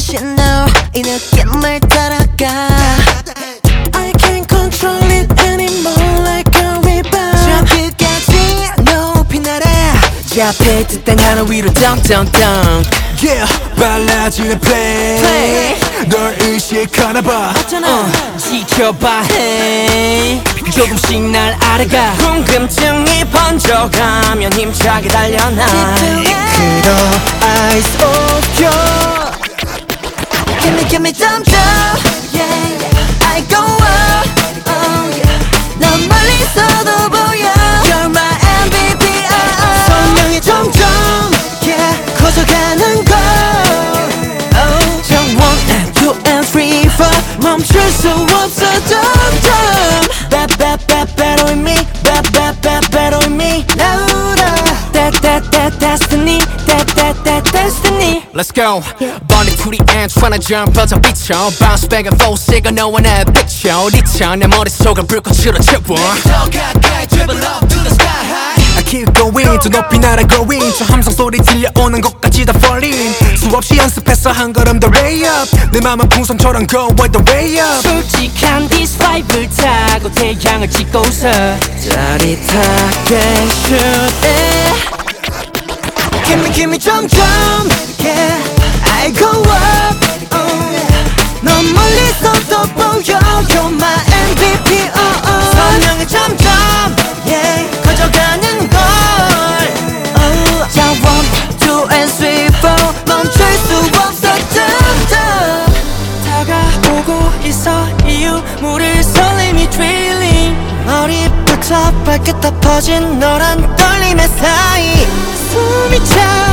다시 너 이 느낌을 따라가 I can't control it anymore like a rebound 저 끝까지 높이 날아 잡힐 듯한 하늘 위로 dunk dunk dunk Yeah 빨라지는 play 널 의식하나 봐 지켜봐 hey 조금씩 날 알아가 궁금증이 번져가면 힘차게 달려나 이끌어 eyes open Give me some yeah I go up oh yeah 넌 멀리서도 보여 You're my MVP 선명해 점점 yeah 커져가는 걸 oh 자 1 and 2 and 3 4 멈출 수 없어 점점 Better with me better with me 나우라 That destiny that destiny Let's go Bunny to the end tryna jump 뻗어 비춰 Bounce back and forth 시간 너와 내 picture 리쳐 내 머릿속을 불꽃으로 채워 더 가까이 dribble up to the sky high I keep going 저 높이 날아 going 저 함성 소리 들려오는 곳까지 다 falling 수없이 연습해서 한 걸음 더 way up 내 맘은 풍선처럼 go all the way up 솔직한 this vibe를 타고 태양을 찍고서 짜릿하게 shoot it Give me 점점 yeah I go up oh yeah 넌 멀리서도 보여 You're my MVP 선명해 점점 yeah 커져가는 걸 oh 자 1, 2 and 3, 4 멈출 수 없어 점점 다가오고 있어 이 유물을 설렘이 drilling 머리부터 발끝 다 퍼진 너란 떨림의 사이 숨이 차